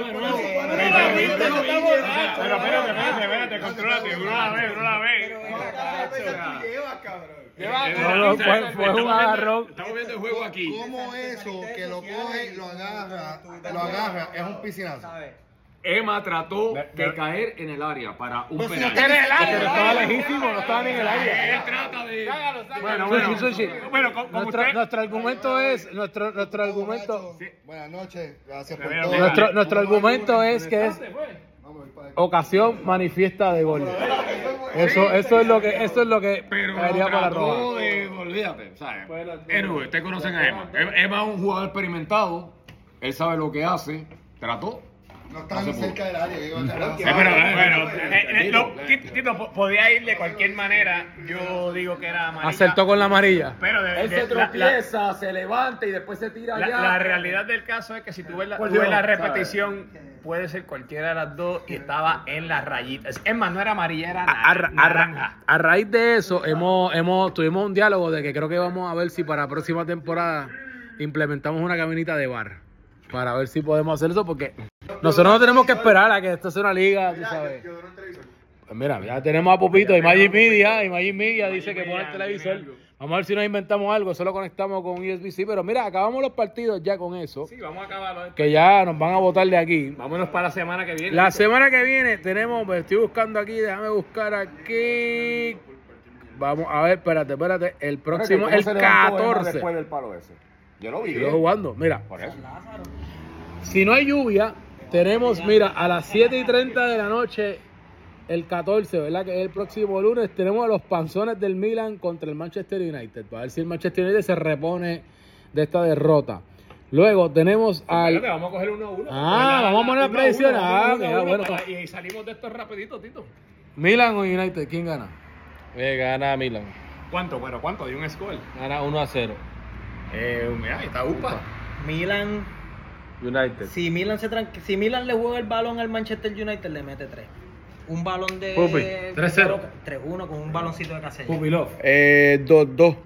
Pero espérate, espérate, espérate, contrólate, uno la ve, uno la ve. No, no, fue, fue un agarrón. Estamos viendo el juego aquí. ¿Cómo eso que lo coge, lo agarra, lo agarra, es un piscinazo? Emma trató de caer en el área para un penal. Pero estaba legítimo, no estaba ni en el área. Él trata de... Bueno, bueno, Sushi. Bueno, con- con Nuestro, usted- nuestro argumento es, nuestro, nuestro argumento, Buenas noches, gracias por Mira, todo. mira. nuestro, nuestro argumento es que es, ocasión manifiesta de gol. Eso, eso es lo que, eso es lo que Pero caería para trató robar. de, olvídate, ¿sabes? Héroe, ustedes conocen a Emma. Emma es un jugador experimentado, él sabe lo que hace, trató. No están cerca del área. Digo, Eh, pero, bueno, eh, eh, no, Tito, Tito, po- podía ir de cualquier manera. Yo digo que era amarilla. Acertó con la amarilla. Pero de, Él de- se la- tropieza, se levanta y después se tira la, allá. la realidad del caso es que si tú ves la, Por tú ves Dios, la ¿sabes? repetición, puede ser cualquiera de las dos y estaba en las rayitas. Es más, no era amarilla, era A, a ra- na- a ra- naranja. a raíz de eso, hemos, hemos, tuvimos un diálogo de que creo que vamos a ver si para la próxima temporada implementamos una cabinita de bar. Para ver si podemos hacer eso, porque nosotros no tenemos que esperar a que esto sea una liga, tú sabes. Pues mira, ya tenemos a Popito y Magic Media, y Magic Media dice que pone el televisor. Vamos a ver si nos inventamos algo, eso lo conectamos con U S B C, pero mira, acabamos los partidos ya con eso, Sí, vamos a acabarlo. que ya nos van a botar de aquí. Vámonos para la semana que viene. La semana que viene tenemos, me estoy buscando aquí, déjame buscar aquí. Vamos a ver, espérate, espérate. El próximo, el catorce. Después del palo ese. Yo lo vi. Sigo jugando, mira. Por eso. Si no hay lluvia, tenemos, mira, a las siete y treinta de la noche, el catorce, ¿verdad? Que es el próximo lunes, tenemos a los panzones del Milan contra el Manchester United. Para ver si el Manchester United se repone de esta derrota. Luego tenemos al... Espérate, vamos a coger uno a uno. Ah, vamos a poner la Uno a predicción. uno, Ah, uno a mira, uno bueno. para- Y salimos de esto rapidito, Tito. Milan o United, ¿quién gana? Eh, gana Milan. ¿Cuánto? Bueno, ¿cuánto? Dio un score. Gana uno a cero. Eh, mira, ahí está Upa. Milan, United. si Milan se tran- si Milan le juega el balón al Manchester United, le mete tres. Un balón de Pupi, tres cero. tres uno con un baloncito de Casellas. Pupilov. Eh, dos dos.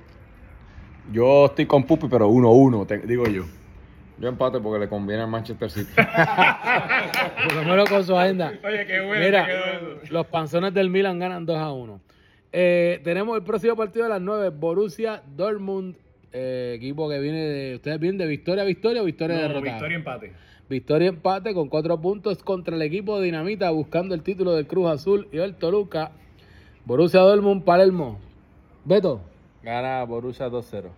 Yo estoy con Pupi, pero uno uno, digo yo. Yo empate porque le conviene al Manchester City. Póngamelo con su agenda. Oye, qué bueno. Mira, qué bueno. los panzones del Milan ganan dos a uno. Eh, tenemos el próximo partido a las nueve, Borussia Dortmund, eh, equipo que viene de, ustedes vienen de victoria a victoria o victoria a No, derrota. victoria empate. Victoria empate con cuatro puntos contra el equipo de Dinamita buscando el título del Cruz Azul y el Toluca. Borussia Dortmund, Palermo. Beto. Gana Borussia dos cero.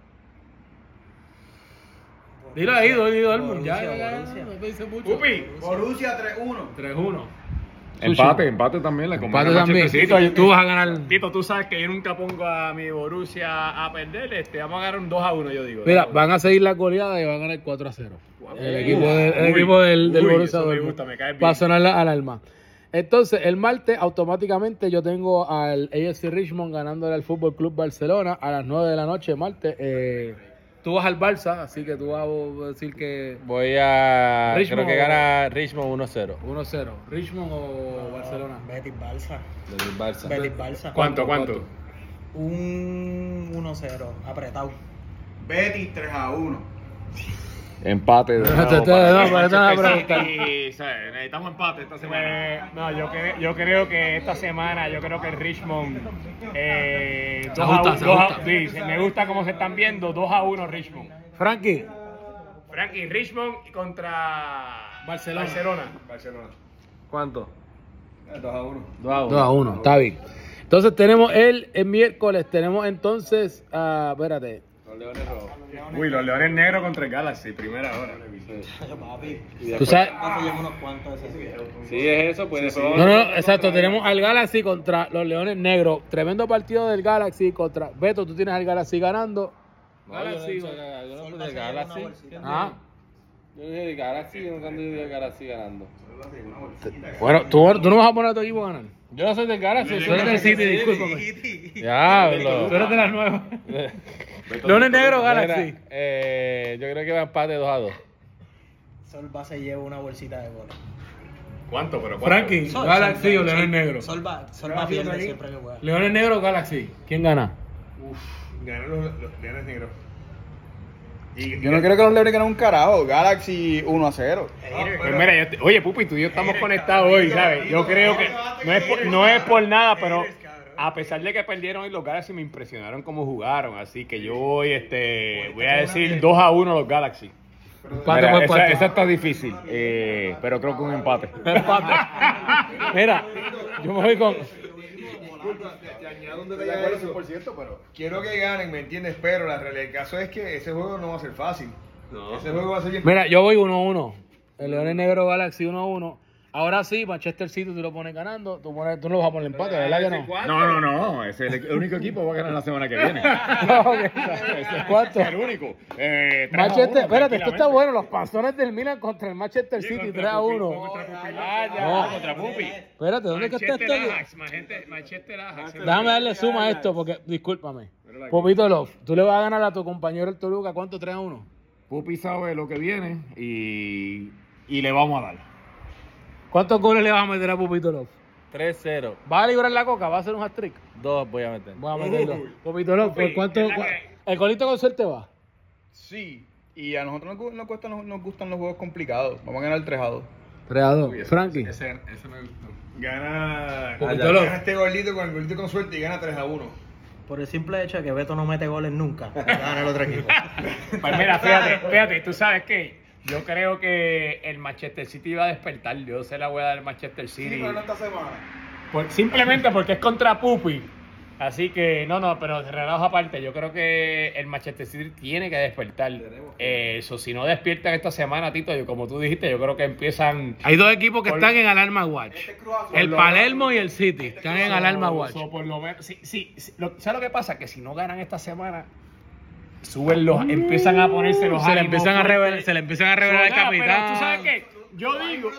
Dilo ahí, dilo Dortmund. Ya, Borussia, ya, ya, Borussia. no te dice mucho. Pupi. Borussia tres uno. tres uno. Empate, empate también le conviene Empate al también. Manchester City. Tú vas a ganar. Tito, tú sabes que yo nunca pongo a mi Borussia a perder. Este, vamos a ganar un dos a uno, yo digo. Mira, van a seguir la goleada y van a ganar cuatro a cero. El equipo, del, el Uy, equipo del, del uy, Borussia eso me Dortmund. gusta, me cae bien. Va a sonar la alarma. Entonces, el martes, automáticamente yo tengo al A F C Richmond ganándole al Fútbol Club Barcelona a las nueve de la noche, martes. Eh, tú vas al Barça, así que tú vas a decir que Voy a. Richmond creo que o- gana Richmond uno cero. uno cero. ¿Richmond o Barcelona? Betis Barça. Del Barça. Betis Barça. ¿Cuánto, cuánto? Un uno cero, apretado. Betis tres a uno. Empate de No, nuevo te- te- para no, el pero esta es una Manchester pregunta. City. Y, ¿sabes? Necesitamos empate esta semana. Eh, no, yo, cre- yo creo que esta semana, yo creo que el Richmond. Eh, Se dos a ajusta, uno- se dos a- ajusta. sí, se- me gusta cómo se están viendo. dos a uno Richmond. Frankie, Frankie, Richmond contra Barcelona. Barcelona. Barcelona. ¿Cuánto? dos a uno. dos a uno. dos a uno, está bien. Entonces tenemos el, el miércoles, tenemos entonces, ah, espérate, Los Leones Rojos. Uy, los Leones Negros contra el Galaxy, primera hora. tú sabes, unos cuantos ese. Si es eso, pues después no, no, exacto, tenemos al Galaxy contra los Leones Negros, tremendo partido del Galaxy contra, Beto, tú tienes al Galaxy ganando, Galaxy. Yo no puse Galaxy. ah, Yo dije Galaxy, yo no dije Galaxy ganando. bueno, tú, tú no vas a poner a tu equipo a ganar, Yo no soy del Galaxy, tú eres del City, discúlpame, Diablo. tú eres de las nuevas, Leones Negros, Galaxy, Mira, eh, yo creo que va a empate dos a dos. Solva se lleva una bolsita de goles. ¿Cuánto? Pero cuánto? Frankie, Sol- Galaxy Sol- o Leones Sol- Negros, Solva, Solva pierde siempre que juega. Leones Negros, Galaxy, ¿quién gana? Ganan los, los Leones Negros. Y, Yo no creo que los Leones ganen un carajo. Galaxy uno a cero. Pues mira, yo te- oye, Pupi, tú y yo estamos conectados hoy, ¿sabes? Yo creo que no es por, no es por nada, pero a pesar de que perdieron hoy los Galaxy, me impresionaron cómo jugaron. Así que yo hoy este, voy a decir dos a uno los Galaxy. Empate Mira, por esa, cuatro. esa está difícil, eh, pero creo que un empate. Empate. Mira, yo me voy con, Te añado un detalle a eso. Pero quiero que ganen, ¿me entiendes? Pero la realidad del caso es que ese juego no va a ser fácil. Ese juego va a ser bien. mira, yo voy uno a uno. El Leones Negro Galaxy uno a uno. Ahora sí, Manchester City tú lo pones ganando, tú, pones, tú no lo vas a poner empate, ¿verdad que no? No, no, no. Ese es el único equipo que va a ganar la semana que viene. ¿Cuánto? Es el único. Eh, tres a Manchester, uno, espérate, esto está tranquilamente. bueno. Los panzones del Milan contra el Manchester City, tres a uno. Ah, ya, No. contra Pupi. Espérate, ¿dónde es que está esto? Manchester, Manchester Ajax. Déjame darle suma a esto, porque, discúlpame. Popito Love, tú le vas a ganar a tu compañero el Toluca, ¿cuánto? tres a uno. Pupi sabe lo que viene y, y le vamos a dar. ¿Cuántos goles le vas a meter a Popito Love? tres cero. ¿Vas a librar la coca? ¿Va a hacer un hat-trick? Dos voy a meter. Voy a meterlo. Popito Love, ¿por cuánto? ¿verdad cua- que- ¿El golito con suerte va? Sí, y a nosotros nos, gu- nos, cuesta- nos, nos gustan los juegos complicados. Vamos a ganar tres a dos. tres a dos. Frankie. Ese, ese me gustó. Gana, Popito Love. gana este golito con el golito con suerte y gana tres a uno. Por el simple hecho de que Beto no mete goles nunca, gana el otro equipo. Pues mira, fíjate, fíjate, tú sabes qué. Yo creo que el Manchester City va a despertar. Yo se la voy a dar al Manchester City. esta semana. Por- simplemente porque es contra Pupi. Así que, no, no, pero relajo aparte, yo creo que el Manchester City tiene que despertar. Eh, Eso, si no despiertan esta semana, Tito, yo, como tú dijiste, yo creo que empiezan... Hay dos equipos que Por- están en alarma watch. El Palermo y el City están en alarma watch. O por lo menos, sí, sí, sí, lo- ¿sabes lo que pasa? Que si no ganan esta semana, suben los, empiezan a ponerse los Se le ánimos empiezan a fuertes. revelar, se le empiezan a revelar al Nada, pero capitán. ¿tú sabes qué? Yo digo,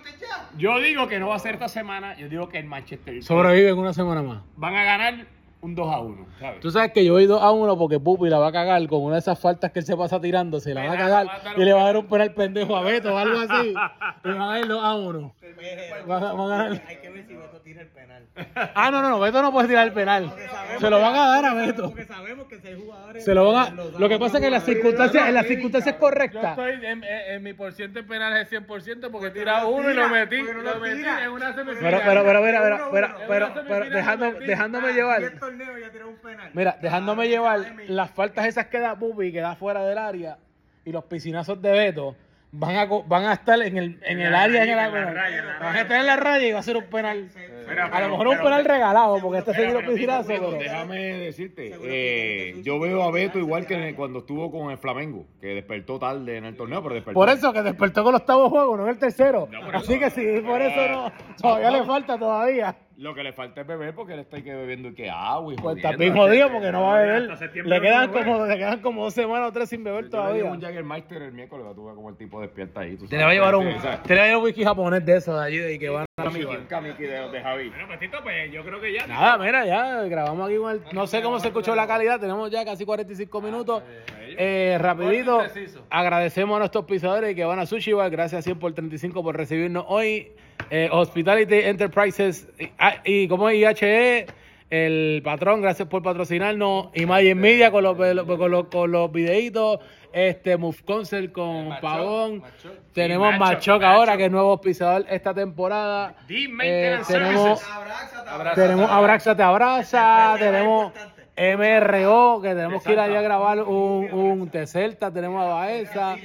yo digo que no va a ser esta semana, yo digo que el Manchester City Sobreviven una semana más. van a ganar un dos a uno, ¿sabes? Tú sabes que yo voy dos a uno porque Pupi la va a cagar con una de esas faltas que él se pasa tirando, se la va a cagar y le va a dar un penal pendejo a Beto o algo así. Y van a ir dos a uno. Van a- van a ganar. Hay que ver si Beto tira el penal. Ah, no, no, no, Beto no puede tirar el penal. Se lo van a dar a Beto. Porque sabemos que seis jugadores. Se lo van a. Lo que pasa es que en las circunstancias, en las circunstancias Yo correctas. estoy en, en- en mi porciento de penal es cien por ciento porque he tirado uno y lo metí, lo metí en una semifinal. Pero, pero, pero, mira, mira, pero, En una pero, semifinal pero, lo dejando, metí. dejándome llevar. diez torneos ya tiró un penal. Mira, dejándome llevar las faltas esas que da Pupi, que da fuera del área, y los piscinazos de Beto, van a, co- van a estar en el, en el área, en el van a estar en la raya y va a ser un penal. A lo mejor un penal regalado, porque este se dio piscinazo, pero... Déjame decirte, eh, yo veo a Beto igual que cuando estuvo con el Flamengo, que despertó tarde en el torneo, pero despertó. Por eso que despertó con el octavo juego, no en el tercero. Así que sí, por eso no, todavía le falta todavía. Lo que le falta es beber porque él está ahí que bebiendo y que agua y Pues está jodiendo. bien jodido porque no va a beber. Hasta septiembre Le quedan no juega. como, le quedan como dos semanas o tres sin beber Yo le todavía. llevo un Jägermeister el miércoles, tú ves como el tipo despierta ahí. tú Te le va a sabes. llevar un, Sí, ¿sabes? te le va a llevar un whisky japonés de esos de allí y que van a Kamiki, un Kamiki de, de Javi. Bueno, pues Tito, pues yo creo que ya. Nada, mira, ya grabamos aquí con el. No sé cómo se escuchó la calidad, tenemos ya casi cuarenta y cinco minutos. Eh, rapidito, Corto y preciso. agradecemos a nuestros pisadores que van a Sushi Bar. Gracias cien por treinta y cinco por recibirnos hoy. Eh, Hospitality Enterprises y, ah, y como es I H E, el patrón, gracias por patrocinarnos. Imagine Media con los, con los, con los videitos. Este Move Concert con Machoc, Pavón. Machoc. Tenemos Sí, Machoc, Machoc ahora, Machoc. que es nuevo auspiciador esta temporada. The Eh, Maintenance tenemos Services. tenemos Abraxa Te Abraza, tenemos M R O, que tenemos que ir allá a grabar un, un T-Celta, tenemos a Baeza,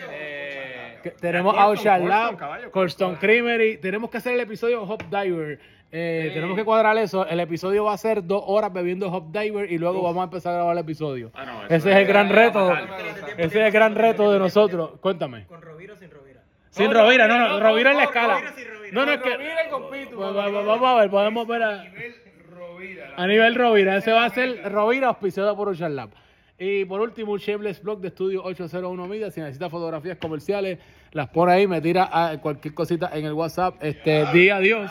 que- tenemos a Ocean Lab, Colston Creamery, tenemos que hacer el episodio Hop Diver. Eh, Tenemos que cuadrar eso. El episodio va a ser dos horas bebiendo Hop Diver y luego vamos a empezar a grabar el episodio. Ah, no, eso Ese es el gran reto. fatal. Ese es el gran reto de nosotros. Cuéntame. ¿Con Rovira o sin Rovira? Sin Rovira, no, no, Rovira en la escala. sin Rovira. No, no, es que. Rovira y con Pitu. Pues, va- va- Vamos a ver, podemos ver a, a nivel Rovira. Ese va a ser Rovira auspiciado por Ocean Lab. Y por último, un Shameless Blog de Estudio ocho cero uno Media. Si necesita fotografías comerciales, las pone ahí, me tira a cualquier cosita en el WhatsApp. Este, di adiós.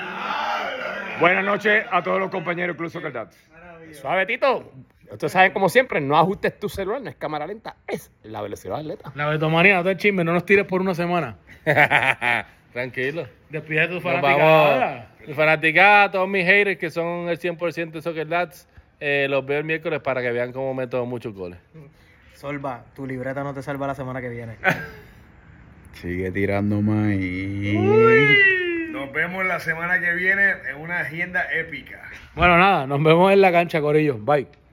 Buenas noches a todos los compañeros Club Soccer Dads. Suave, Tito. Ustedes saben, como siempre, no ajustes tu celular, no es cámara lenta, es la velocidad atleta. La Betomanía, no te chisme, no nos tires por una semana. Tranquilo. Despide de tu Nos fanática vamos. ahora. Mi fanaticada, todos mis haters que son el cien por ciento de Soccer Dads, eh, los veo el miércoles para que vean cómo meto muchos goles. Solva, tu libreta no te salva la semana que viene. Sigue tirando maíz. Nos vemos la semana que viene en una agenda épica. Bueno, nada, nos vemos en la cancha, Corillo. Bye.